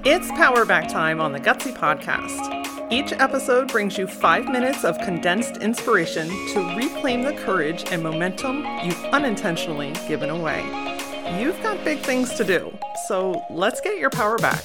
It's Power Back time on the Gutsy Podcast. Each episode brings you 5 minutes of condensed inspiration to reclaim the courage and momentum you've unintentionally given away. You've got big things to do, so let's get your power back.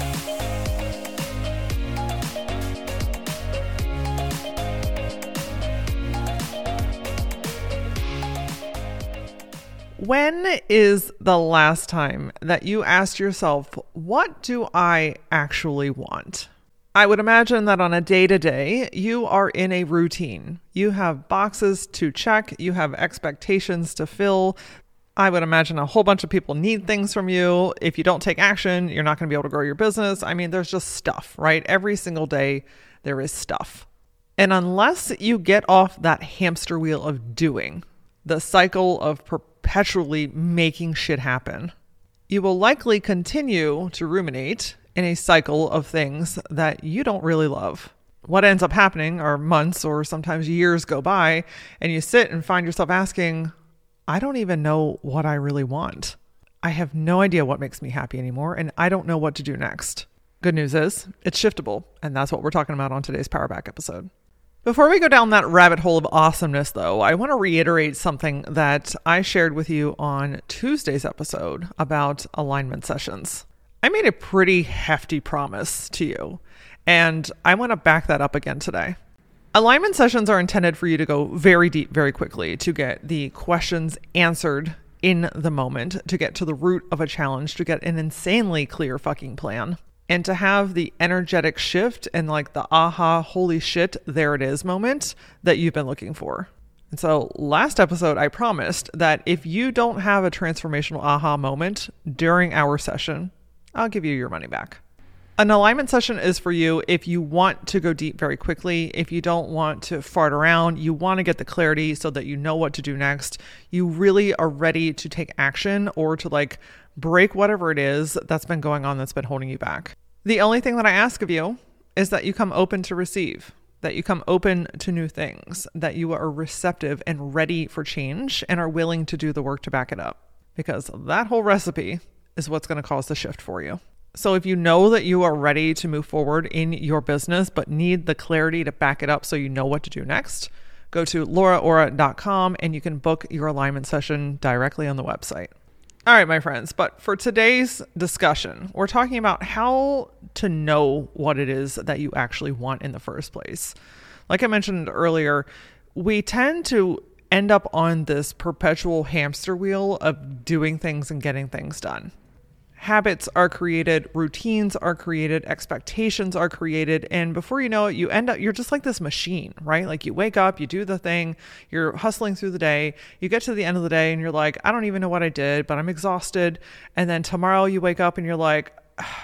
When is the last time that you asked yourself, what do I actually want? I would imagine that on a day-to-day, you are in a routine. You have boxes to check. You have expectations to fill. I would imagine a whole bunch of people need things from you. If you don't take action, you're not going to be able to grow your business. I mean, there's just stuff, right? Every single day, there is stuff. And unless you get off that hamster wheel of doing, the cycle of perpetually making shit happen, you will likely continue to ruminate in a cycle of things that you don't really love. What ends up happening are months or sometimes years go by and you sit and find yourself asking, I don't even know what I really want. I have no idea what makes me happy anymore, and I don't know what to do next. Good news is it's shiftable, and that's what we're talking about on today's Power Back episode. Before we go down that rabbit hole of awesomeness, though, I want to reiterate something that I shared with you on Tuesday's episode about alignment sessions. I made a pretty hefty promise to you, and I want to back that up again today. Alignment sessions are intended for you to go very deep, very quickly, to get the questions answered in the moment, to get to the root of a challenge, to get an insanely clear fucking plan, and to have the energetic shift and like the aha, holy shit, there it is moment that you've been looking for. And so last episode, I promised that if you don't have a transformational aha moment during our session, I'll give you your money back. An alignment session is for you if you want to go deep very quickly, if you don't want to fart around, you want to get the clarity so that you know what to do next. You really are ready to take action or to like break whatever it is that's been going on that's been holding you back. The only thing that I ask of you is that you come open to receive, that you come open to new things, that you are receptive and ready for change and are willing to do the work to back it up, because that whole recipe is what's going to cause the shift for you. So if you know that you are ready to move forward in your business, but need the clarity to back it up so you know what to do next, go to lauraora.com and you can book your alignment session directly on the website. All right, my friends, but for today's discussion, we're talking about how to know what it is that you actually want in the first place. Like I mentioned earlier, we tend to end up on this perpetual hamster wheel of doing things and getting things done. Habits are created, routines are created, expectations are created. And before you know it, you're just like this machine, right? Like you wake up, you do the thing, you're hustling through the day, you get to the end of the day and you're like, I don't even know what I did, but I'm exhausted. And then tomorrow you wake up and you're like,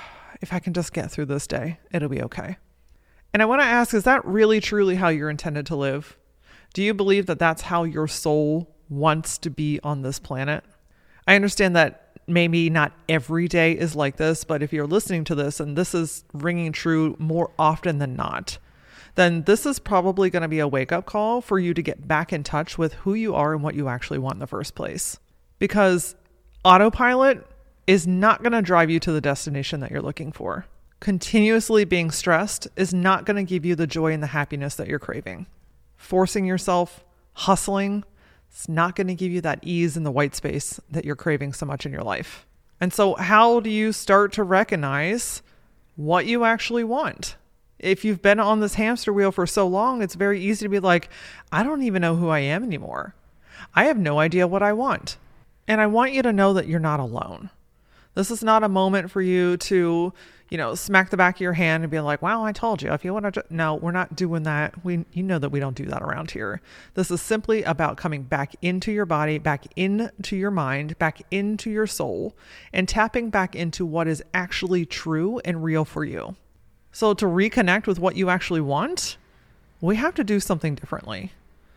if I can just get through this day, it'll be okay. And I want to ask, is that really truly how you're intended to live? Do you believe that that's how your soul wants to be on this planet? I understand that maybe not every day is like this, but if you're listening to this and this is ringing true more often than not, then this is probably going to be a wake-up call for you to get back in touch with who you are and what you actually want in the first place. Because autopilot is not going to drive you to the destination that you're looking for. Continuously being stressed is not going to give you the joy and the happiness that you're craving. Forcing yourself, hustling, it's not going to give you that ease in the white space that you're craving so much in your life. And so how do you start to recognize what you actually want? If you've been on this hamster wheel for so long, it's very easy to be like, I don't even know who I am anymore. I have no idea what I want. And I want you to know that you're not alone. This is not a moment for you to, smack the back of your hand and be like, wow, I told you. If you want to, no, we're not doing that. You know that we don't do that around here. This is simply about coming back into your body, back into your mind, back into your soul, and tapping back into what is actually true and real for you. So to reconnect with what you actually want, we have to do something differently.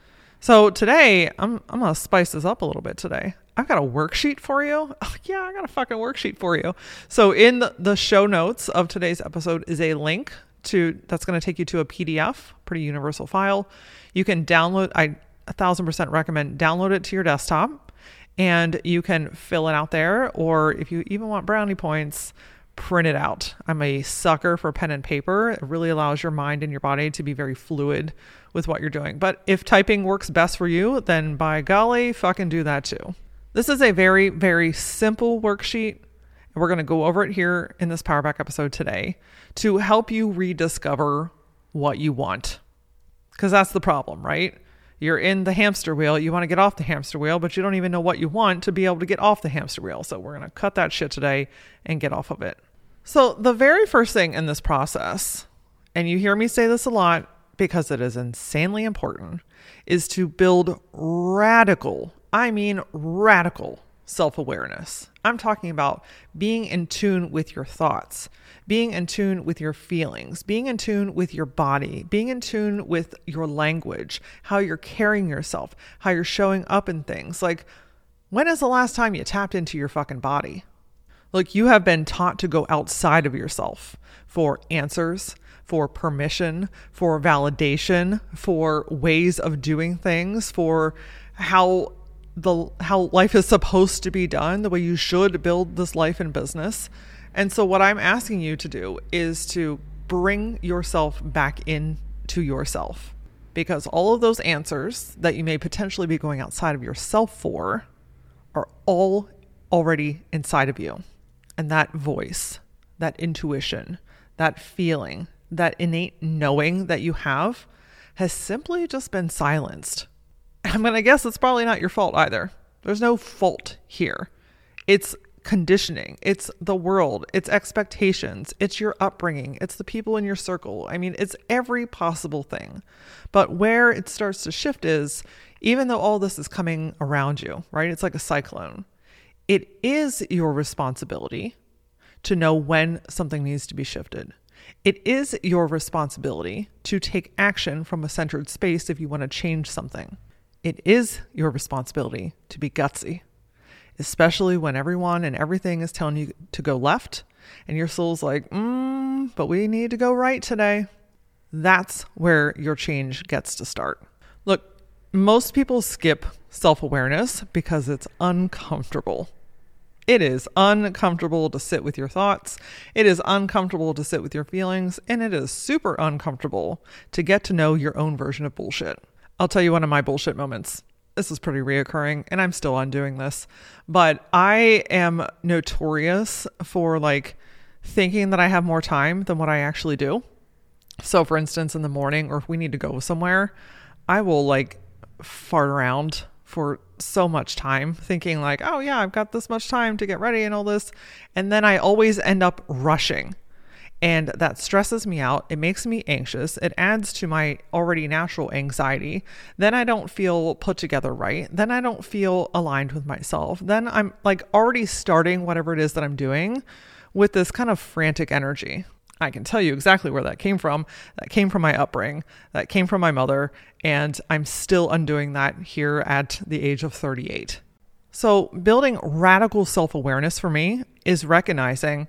So today, I'm going to spice this up a little bit today. I've got a worksheet for you. Oh, yeah, I got a fucking worksheet for you. So in the show notes of today's episode is a link that's going to take you to a PDF, pretty universal file. You can download, I 1000% recommend download it to your desktop and you can fill it out there. Or if you even want brownie points, print it out. I'm a sucker for pen and paper. It really allows your mind and your body to be very fluid with what you're doing. But if typing works best for you, then by golly, fucking do that too. This is a very, very simple worksheet. And we're going to go over it here in this Power Back episode today to help you rediscover what you want. Because that's the problem, right? You're in the hamster wheel. You want to get off the hamster wheel, but you don't even know what you want to be able to get off the hamster wheel. So we're going to cut that shit today and get off of it. So the very first thing in this process, and you hear me say this a lot because it is insanely important, is to build radical self-awareness. I'm talking about being in tune with your thoughts, being in tune with your feelings, being in tune with your body, being in tune with your language, how you're carrying yourself, how you're showing up in things. Like, when is the last time you tapped into your fucking body? Look, you have been taught to go outside of yourself for answers, for permission, for validation, for ways of doing things, for how life is supposed to be done, the way you should build this life and business. And so what I'm asking you to do is to bring yourself back into yourself, because all of those answers that you may potentially be going outside of yourself for are all already inside of you. And that voice, that intuition, that feeling, that innate knowing that you have has simply just been silenced. I'm going to guess it's probably not your fault either. There's no fault here. It's conditioning. It's the world. It's expectations. It's your upbringing. It's the people in your circle. I mean, it's every possible thing. But where it starts to shift is, even though all this is coming around you, right? It's like a cyclone. It is your responsibility to know when something needs to be shifted. It is your responsibility to take action from a centered space if you want to change something. It is your responsibility to be gutsy, especially when everyone and everything is telling you to go left and your soul's like, but we need to go right today. That's where your change gets to start. Look, most people skip self-awareness because it's uncomfortable. It is uncomfortable to sit with your thoughts. It is uncomfortable to sit with your feelings. And it is super uncomfortable to get to know your own version of bullshit. I'll tell you one of my bullshit moments. This is pretty reoccurring and I'm still undoing this, but I am notorious for thinking that I have more time than what I actually do. So for instance, in the morning, or if we need to go somewhere, I will fart around for so much time thinking oh yeah, I've got this much time to get ready and all this. And then I always end up rushing. And that stresses me out. It makes me anxious. It adds to my already natural anxiety. Then I don't feel put together right. Then I don't feel aligned with myself. Then I'm already starting whatever it is that I'm doing with this kind of frantic energy. I can tell you exactly where that came from. That came from my upbringing. That came from my mother. And I'm still undoing that here at the age of 38. So building radical self-awareness for me is recognizing,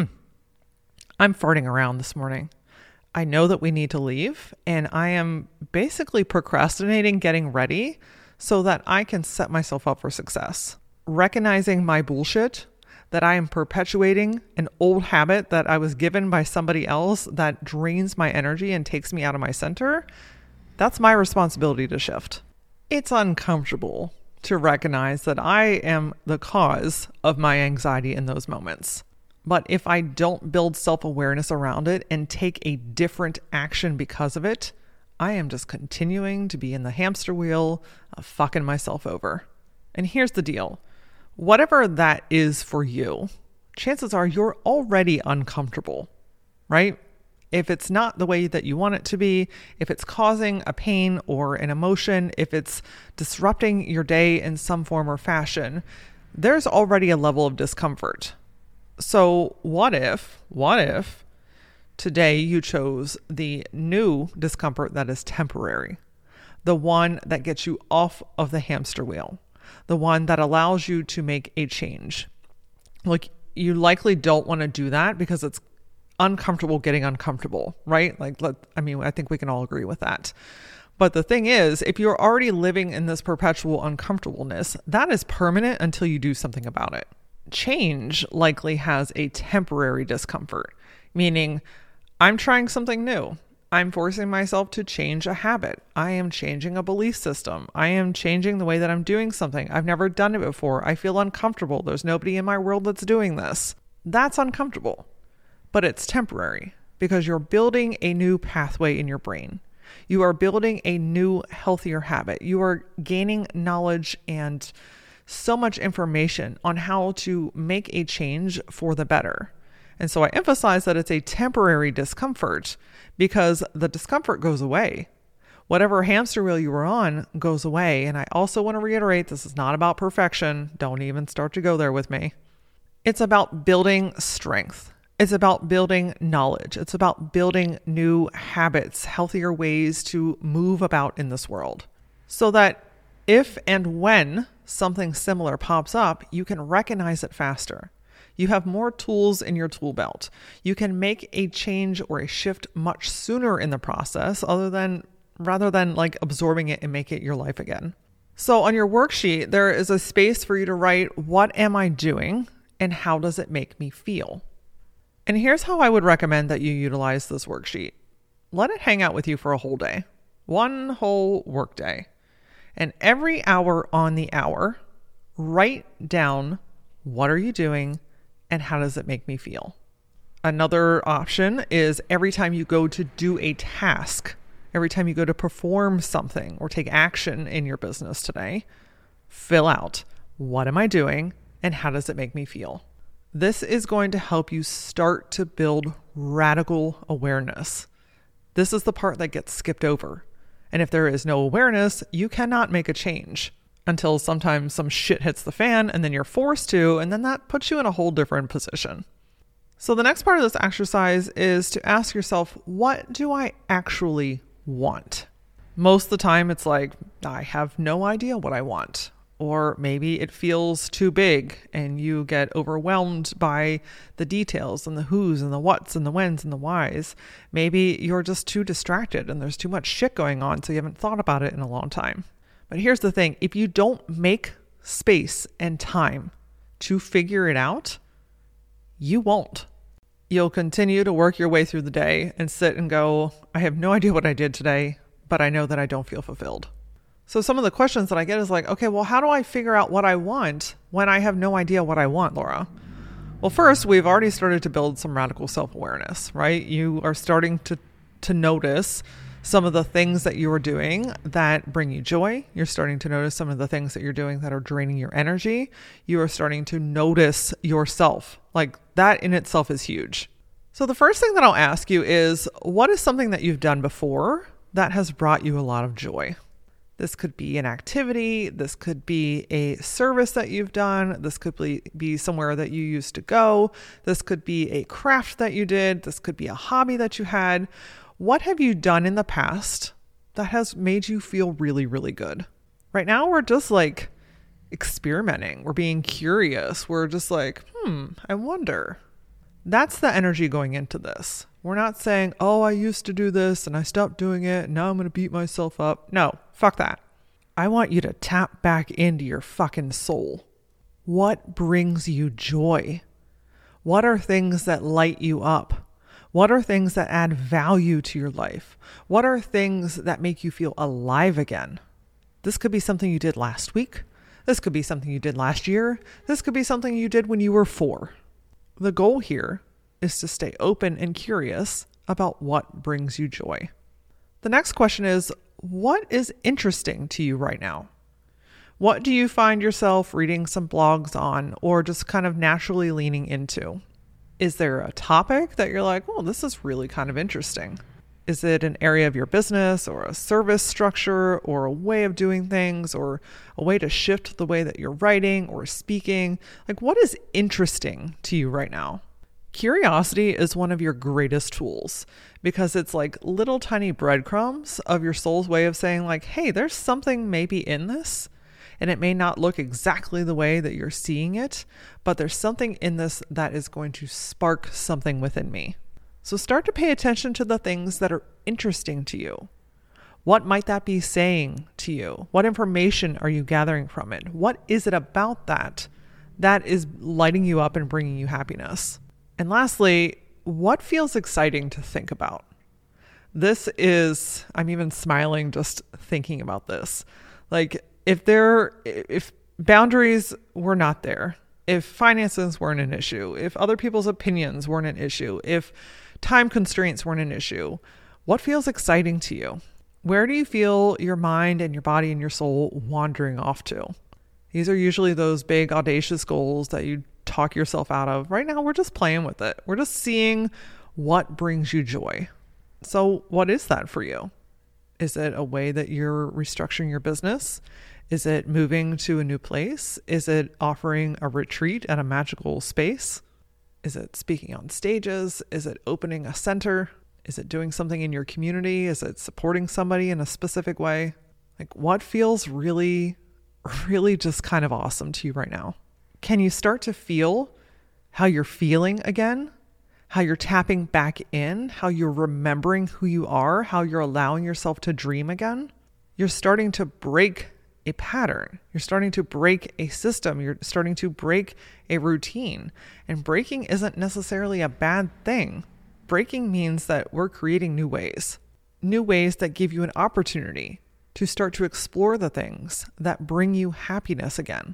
I'm farting around this morning. I know that we need to leave, and I am basically procrastinating getting ready so that I can set myself up for success. Recognizing my bullshit, that I am perpetuating an old habit that I was given by somebody else that drains my energy and takes me out of my center, that's my responsibility to shift. It's uncomfortable to recognize that I am the cause of my anxiety in those moments. But if I don't build self-awareness around it and take a different action because of it, I am just continuing to be in the hamster wheel of fucking myself over. And here's the deal. Whatever that is for you, chances are you're already uncomfortable, right? If it's not the way that you want it to be, if it's causing a pain or an emotion, if it's disrupting your day in some form or fashion, there's already a level of discomfort. So what if today you chose the new discomfort that is temporary, the one that gets you off of the hamster wheel, the one that allows you to make a change? You likely don't want to do that because it's uncomfortable getting uncomfortable, right? I think we can all agree with that. But the thing is, if you're already living in this perpetual uncomfortableness, that is permanent until you do something about it. change likely has a temporary discomfort, meaning I'm trying something new. I'm forcing myself to change a habit. I am changing a belief system. I am changing the way that I'm doing something. I've never done it before. I feel uncomfortable. There's nobody in my world that's doing this. That's uncomfortable, but it's temporary because you're building a new pathway in your brain. You are building a new, healthier habit. You are gaining knowledge and so much information on how to make a change for the better. And so I emphasize that it's a temporary discomfort because the discomfort goes away. Whatever hamster wheel you were on goes away. And I also want to reiterate, this is not about perfection. Don't even start to go there with me. It's about building strength. It's about building knowledge. It's about building new habits, healthier ways to move about in this world so that if and when something similar pops up, you can recognize it faster. You have more tools in your tool belt. You can make a change or a shift much sooner in the process rather than like absorbing it and make it your life again. So on your worksheet, there is a space for you to write, what am I doing and how does it make me feel? And here's how I would recommend that you utilize this worksheet. Let it hang out with you for a whole day, one whole work day. And every hour on the hour, write down what are you doing and how does it make me feel? Another option is every time you go to do a task, every time you go to perform something or take action in your business today, fill out what am I doing and how does it make me feel? This is going to help you start to build radical awareness. This is the part that gets skipped over. And if there is no awareness, you cannot make a change until sometimes some shit hits the fan and then you're forced to, and then that puts you in a whole different position. So the next part of this exercise is to ask yourself, what do I actually want? Most of the time it's like, I have no idea what I want. Or maybe it feels too big and you get overwhelmed by the details and the who's and the what's and the when's and the why's. Maybe you're just too distracted and there's too much shit going on, so you haven't thought about it in a long time. But here's the thing. If you don't make space and time to figure it out, you won't. You'll continue to work your way through the day and sit and go, I have no idea what I did today, but I know that I don't feel fulfilled. So some of the questions that I get is like, okay, well, how do I figure out what I want when I have no idea what I want, Laura? Well, first, we've already started to build some radical self-awareness, right? You are starting to notice some of the things that you are doing that bring you joy. You're starting to notice some of the things that you're doing that are draining your energy. You are starting to notice yourself. Like that in itself is huge. So the first thing that I'll ask you is, what is something that you've done before that has brought you a lot of joy? This could be an activity. This could be a service that you've done. This could be somewhere that you used to go. This could be a craft that you did. This could be a hobby that you had. What have you done in the past that has made you feel really, really good? Right now, we're just like experimenting. We're being curious. We're just like, I wonder. That's the energy going into this. We're not saying, oh, I used to do this and I stopped doing it, and now I'm going to beat myself up. No, fuck that. I want you to tap back into your fucking soul. What brings you joy? What are things that light you up? What are things that add value to your life? What are things that make you feel alive again? This could be something you did last week. This could be something you did last year. This could be something you did when you were 4. The goal here is to stay open and curious about what brings you joy. The next question is, what is interesting to you right now? What do you find yourself reading some blogs on or just kind of naturally leaning into? Is there a topic that you're like, oh, this is really kind of interesting? Is it an area of your business or a service structure or a way of doing things or a way to shift the way that you're writing or speaking? Like, what is interesting to you right now? Curiosity is one of your greatest tools because it's like little tiny breadcrumbs of your soul's way of saying like, hey, there's something maybe in this, and it may not look exactly the way that you're seeing it, but there's something in this that is going to spark something within me. So start to pay attention to the things that are interesting to you. What might that be saying to you? What information are you gathering from it? What is it about that that is lighting you up and bringing you happiness? And lastly, what feels exciting to think about? I'm even smiling just thinking about this. Like if boundaries were not there, if finances weren't an issue, if other people's opinions weren't an issue, if time constraints weren't an issue, what feels exciting to you? Where do you feel your mind and your body and your soul wandering off to? These are usually those big audacious goals that you talk yourself out of. Right now, we're just playing with it. We're just seeing what brings you joy. So what is that for you? Is it a way that you're restructuring your business? Is it moving to a new place? Is it offering a retreat at a magical space? Is it speaking on stages? Is it opening a center? Is it doing something in your community? Is it supporting somebody in a specific way? Like, what feels really, really just kind of awesome to you right now? Can you start to feel how you're feeling again? How you're tapping back in? How you're remembering who you are? How you're allowing yourself to dream again? You're starting to break a pattern. You're starting to break a system. You're starting to break a routine. And breaking isn't necessarily a bad thing. Breaking means that we're creating new ways that give you an opportunity to start to explore the things that bring you happiness again.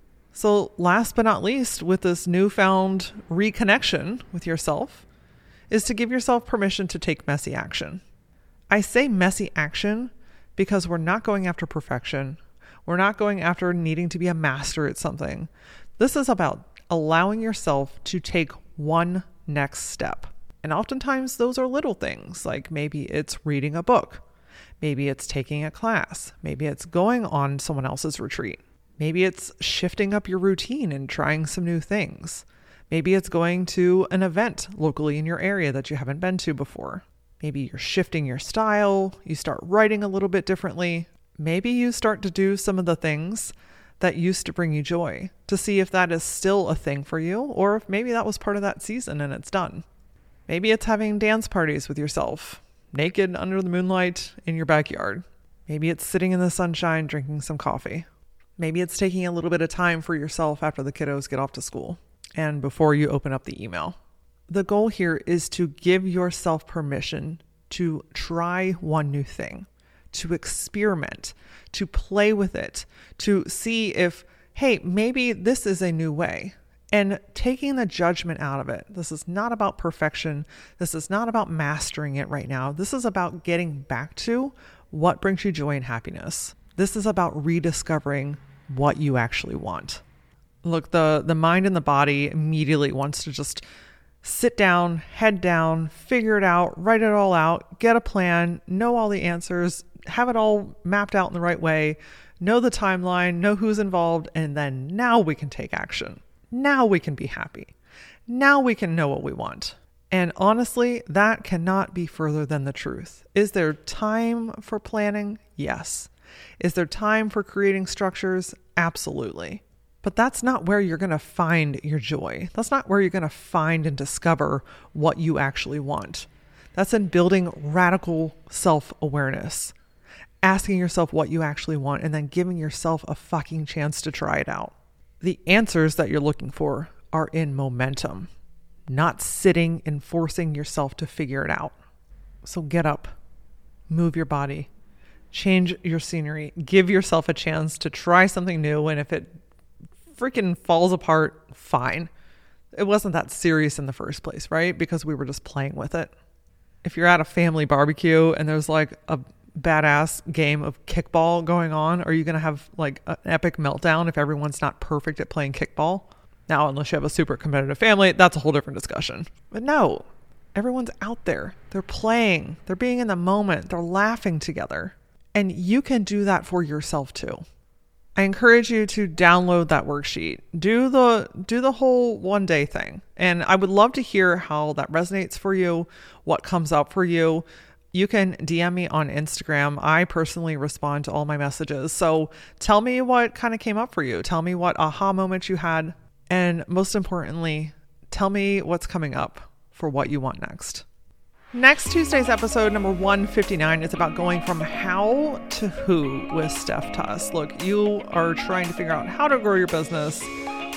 So last but not least, with this newfound reconnection with yourself, is to give yourself permission to take messy action. I say messy action because we're not going after perfection. We're not going after needing to be a master at something. This is about allowing yourself to take one next step. And oftentimes those are little things, like maybe it's reading a book. Maybe it's taking a class. Maybe it's going on someone else's retreat. Maybe it's shifting up your routine and trying some new things. Maybe it's going to an event locally in your area that you haven't been to before. Maybe you're shifting your style. You start writing a little bit differently. Maybe you start to do some of the things that used to bring you joy to see if that is still a thing for you, or if maybe that was part of that season and it's done. Maybe it's having dance parties with yourself, naked under the moonlight in your backyard. Maybe it's sitting in the sunshine drinking some coffee. Maybe it's taking a little bit of time for yourself after the kiddos get off to school and before you open up the email. The goal here is to give yourself permission to try one new thing, to experiment, to play with it, to see if, hey, maybe this is a new way. And taking the judgment out of it. This is not about perfection. This is not about mastering it right now. This is about getting back to what brings you joy and happiness. This is about rediscovering what you actually want. Look, the mind and the body immediately wants to just sit down, head down, figure it out, write it all out, get a plan, know all the answers, have it all mapped out in the right way, know the timeline, know who's involved, and then now we can take action. Now we can be happy. Now we can know what we want. And honestly, that cannot be further than the truth. Is there time for planning? Yes. Is there time for creating structures? Absolutely. But that's not where you're going to find your joy. That's not where you're going to find and discover what you actually want. That's in building radical self-awareness, asking yourself what you actually want, and then giving yourself a fucking chance to try it out. The answers that you're looking for are in momentum, not sitting and forcing yourself to figure it out. So get up, move your body, change your scenery, give yourself a chance to try something new. And if it freaking falls apart, fine. It wasn't that serious in the first place, right? Because we were just playing with it. If you're at a family barbecue and there's like a badass game of kickball going on, are you going to have like an epic meltdown if everyone's not perfect at playing kickball? Now, unless you have a super competitive family, that's a whole different discussion. But no, everyone's out there. They're playing. They're being in the moment. They're laughing together. And you can do that for yourself too. I encourage you to download that worksheet. Do the whole one day thing. And I would love to hear how that resonates for you, what comes up for you. You can DM me on Instagram. I personally respond to all my messages. So tell me what kind of came up for you. Tell me what aha moments you had. And most importantly, tell me what's coming up for what you want next. Next Tuesday's episode, number 159, is about going from how to who with Steph Tuss. Look, you are trying to figure out how to grow your business,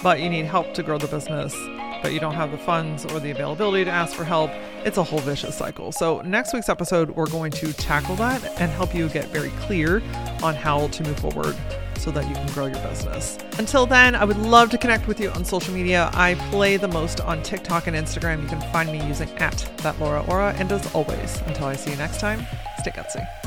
but you need help to grow the business, but you don't have the funds or the availability to ask for help. It's a whole vicious cycle. So next week's episode, we're going to tackle that and help you get very clear on how to move forward so that you can grow your business. Until then, I would love to connect with you on social media. I play the most on TikTok and Instagram. You can find me using @thatlauraora. And as always, until I see you next time, stay gutsy.